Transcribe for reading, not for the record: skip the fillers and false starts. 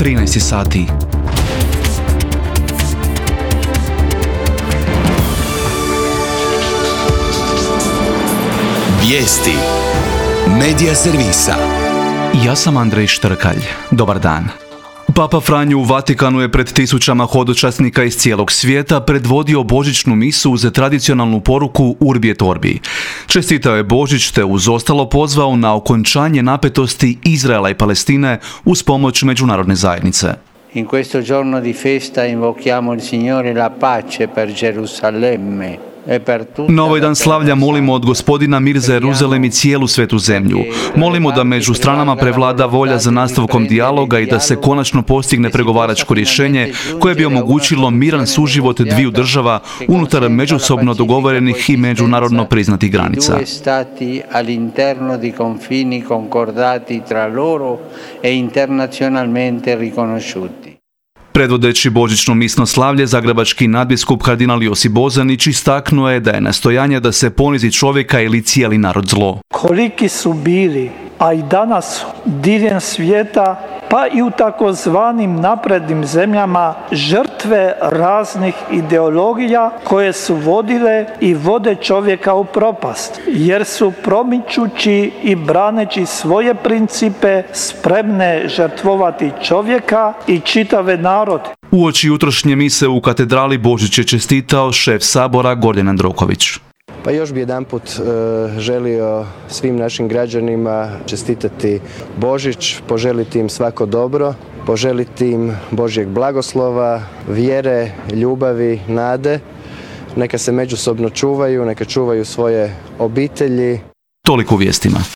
13 sati. Vijesti Medija servisa. Ja sam Andrej Štrkalj. Dobar dan. Papa Franjo u Vatikanu je pred tisućama hodočasnika iz cijelog svijeta predvodio božićnu misu uz tradicionalnu poruku Urbi et Orbi. Čestitao je Božić te uz ostalo pozvao na okončanje napetosti Izraela i Palestine uz pomoć međunarodne zajednice. In questo giorno di festa invochiamo il Signore la pace per Gerusalemme. Na ovaj dan slavlja molimo od Gospodina mir za Jeruzalem i cijelu svetu zemlju. Molimo da među stranama prevlada volja za nastavkom dijaloga i da se konačno postigne pregovaračko rješenje koje bi omogućilo miran suživot dviju država unutar međusobno dogovorenih i međunarodno priznatih granica. All'interno di confini concordati tra loro e internazionalmente riconosciuti. Predvodeći božićno misno slavlje, zagrebački nadbiskup kardinal Josip Bozanić istaknuo je da je nastojanje da se ponizi čovjeka ili cijeli narod zlo. Koliki su bili, a i danas diljem svijeta, pa i u takozvanim naprednim zemljama, žrtve raznih ideologija koje su vodile i vode čovjeka u propast, jer su promičući i braneći svoje principe spremne žrtvovati čovjeka i čitave narode. Uoči jutrošnje mise u katedrali Božić je čestitao šef sabora Gordan Jandroković. Pa još bi jedanput želio svim našim građanima čestitati Božić, poželiti im svako dobro, poželiti im Božjeg blagoslova, vjere, ljubavi, nade. Neka se međusobno čuvaju, neka čuvaju svoje obitelji. Toliko u vijestima.